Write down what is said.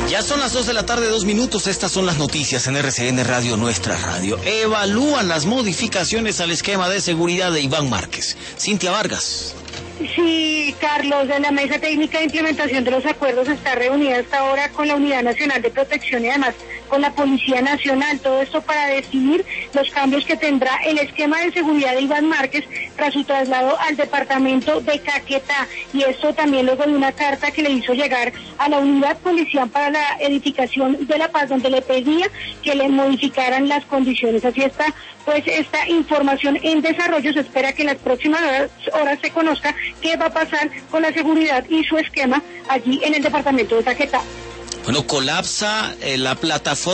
Ya son las 2 de la tarde, 2 minutos. Estas son las noticias en RCN Radio, nuestra radio. Evalúan las modificaciones al esquema de seguridad de Iván Márquez. Cintia Vargas. Sí, Carlos, la Mesa Técnica de Implementación de los Acuerdos está reunida hasta ahora con la Unidad Nacional de Protección y además con la Policía Nacional. Todo esto para definir los cambios que tendrá el esquema de seguridad de Iván Márquez tras su traslado al departamento de Caquetá. Y esto también luego de una carta que le hizo llegar a la Unidad Policial para la Edificación de la Paz, donde le pedía que le modificaran las condiciones. Así está, pues, esta información en desarrollo. Se espera que en las próximas horas se conozca qué va a pasar con la seguridad y su esquema allí en el departamento de Caquetá. Bueno, colapsa la plataforma